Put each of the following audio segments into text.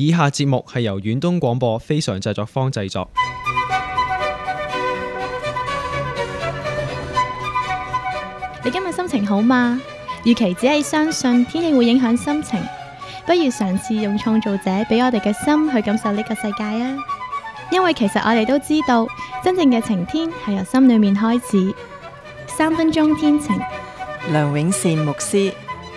以下節目係由遠東廣播非常製作坊製作。 你今日心情好嗎？與其只係相信天氣會影響心情，不如嘗試用創造者俾我哋嘅心去感受呢個世界啊！因為其實我哋都知道，真正嘅晴天係由心裏面開始。3分鐘天晴， 梁永善牧師。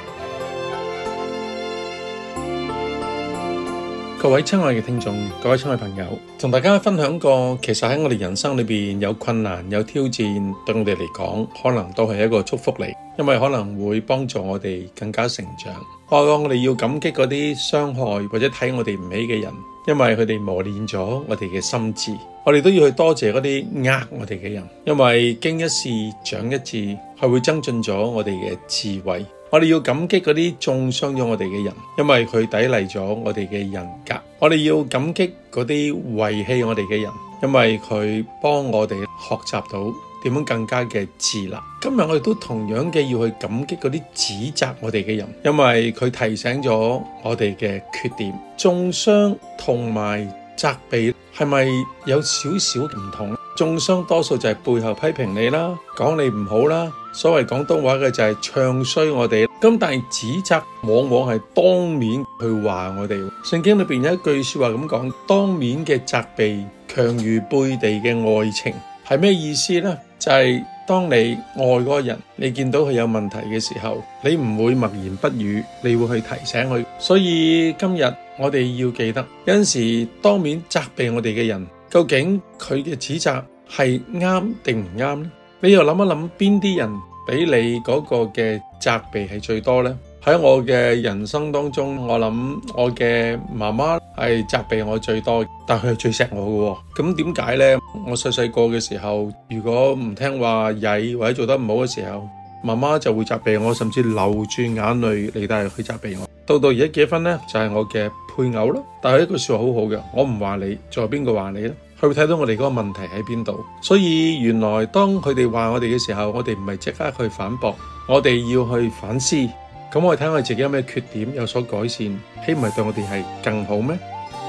各位親愛嘅聽眾，各位親愛朋友，同大家分享過，其實喺我哋人生裏邊有困難、有挑戰，對我哋嚟講，可能都係一個祝福嚟，因為可能會幫助我哋更加成長。我哋要感激嗰啲傷害或者睇我哋唔起嘅人，因為佢哋磨練咗我哋嘅心智。我哋都要去多謝嗰啲呃我哋嘅人，因為經一事長一智，係會增進咗我哋嘅智慧。我哋要感激嗰啲中傷咗我哋嘅人，因為佢砥礪咗我哋嘅人格。我哋要感激嗰啲遺棄我哋嘅人，因為佢幫我哋學習到點樣更加嘅自立。今日我哋都同樣嘅要去感激嗰啲指責我哋嘅人，因為佢提醒咗我哋嘅缺點。中傷同埋責備係咪有少少唔同？中傷多數就係背後批評你啦，講你唔好啦，所謂廣東話嘅就係唱衰我哋。咁但係指責往往係當面去話我哋。聖經裏邊有一句說話咁講：當面嘅責備強如背地嘅愛情。係咩意思呢？就係當你愛嗰個人，你見到佢有問題嘅時候，你唔會默言不語，你會去提醒佢。所以今日我哋要記得，有陣時當面責備我哋嘅人，究竟佢嘅指責係啱定唔啱呢？你又諗一諗，邊啲人俾你嗰個嘅責備係最多呢？喺我嘅人生當中，我諗我嘅媽媽係責備我最多，但佢係最錫我嘅。咁點解呢？我細細個嘅時候，如果唔聽話、曳或者做得唔好嘅時候，媽媽就會責備我，甚至流住眼淚嚟帶去責備我。到而家結婚呢，就係我嘅配偶咯。但係一句說話好好嘅，我唔話你，仲有邊個話你呢？佢會睇到我哋嗰個問題喺邊度。所以原來當佢哋話我哋嘅時候，我哋唔係即刻去反駁，我哋要去反思。咁我哋睇我哋自己有咩缺點有所改善，希望對我哋係更好咩？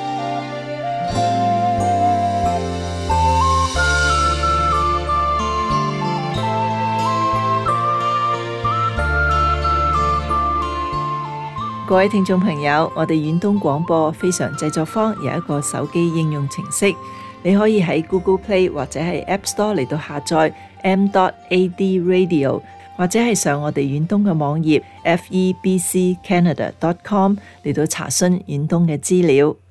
各位聽眾朋友，我哋遠東廣播非常製作坊有一個手機應用程式，你可以喺 Google Play 或者係 App Store 嚟到下載 m.ad radio， 或者係上我哋遠東嘅網頁 febccanada.com 嚟到查詢遠東嘅資料。